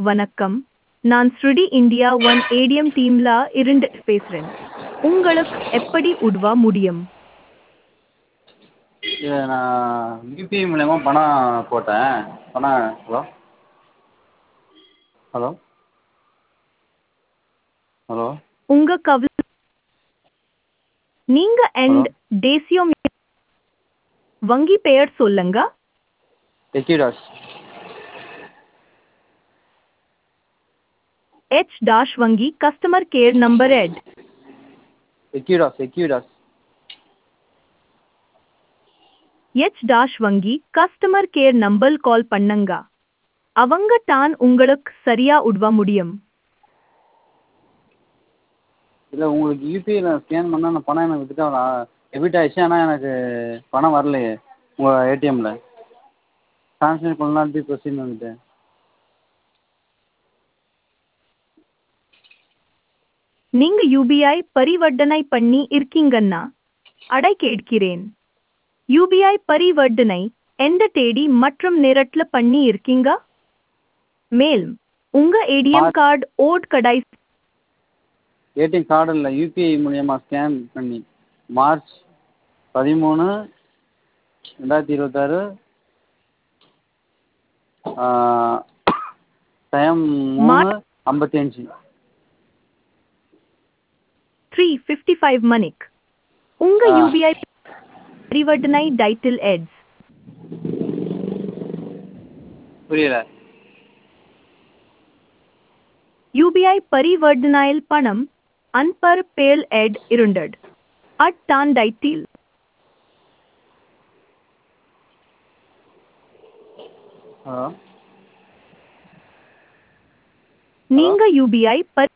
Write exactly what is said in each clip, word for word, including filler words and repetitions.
வணக்கம். நான் ஸ்ருடி India one ATM டீம்ல இருந்து பேசுறேன். உங்களுக்கு எப்படி உதவ முடியும்? இது நான் யுபிஐ மூலியமா பணம் போட்டேன். பணம் ஹலோ ஹலோ ஹலோ உங்க கவலை நீங்க ஹலோ எண்ட் தேசியம் வங்கி பெயர் சொல்லுங்க. எக்யூடாஸ் எச் டாஷ் வங்கி கஸ்டமர் கேர் நம்பர் எட் எக்யூடாஸ் எக்யூடாஸ் எச் டாஷ் வங்கி கஸ்டமர் கேர் நம்பர் கால் பண்ணுங்க. அவங்க தான் உங்களுக்கு சரியா உதவ முடியும். இல்லை உங்களுக்கு யூபிஐயில் ஸ்கேன் பண்ணால் அந்த பணம் எனக்கு வித்ட்ரா டெபிட் ஆகிடுச்சு. ஆனால் எனக்கு பணம் வரலையே உங்கள் ஏடிஎம்மில். ட்ரான்ஸ்ஃபர் பண்ணலான்ட்டு ப்ரொசீட் பண்ணிட்டேன். நீங்க யூபிஐ பரிவர்த்தனை பண்ணி இருக்கீங்கன்னா அடை கேட்கிறேன். யூபிஐ பரிவர்த்தனை எந்த தேதி மற்றும் நேரத்துல பண்ணி இருக்கீங்க? மேலும் உங்க ஏடிஎம் மார்ச் கார்டு ஓட் கடை ஏடிஎம் கார்டு இல்லை, யூபிஐ மூலியமா ஸ்கேன் பண்ணி மார்ச் பதிமூணு ரெண்டாயிரத்தி இருபத்தாறு டைம் மூணு மார்ச் ஐம்பத்தி அஞ்சு த்ரீ ஃபிஃப்டி ஃபைவ் மணிக்கு உங்க ஆ யூபிஐ பரிவர்த்தனை டைட்டில் எட்ஸ் புரியல. யூபிஐ பரிவர்த்தனையில் பணம் அன்பர் பேல் எட் இருண்டட் அட் தான் டைட்டில். ஹலோ ஹலோ நீங்க யூபிஐ பரி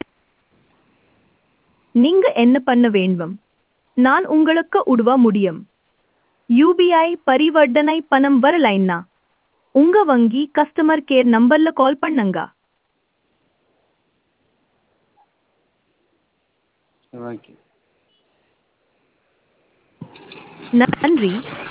நீங்க என்ன பண்ண வேண்டும்? நான் உங்களுக்கு உதவ முடியும். யூபிஐ பரிவர்த்தனை பணம் வரலைன்னா உங்க வங்கி கஸ்டமர் கேர் நம்பர்ல கால் பண்ணுங்க. ஓகே. நன்றி.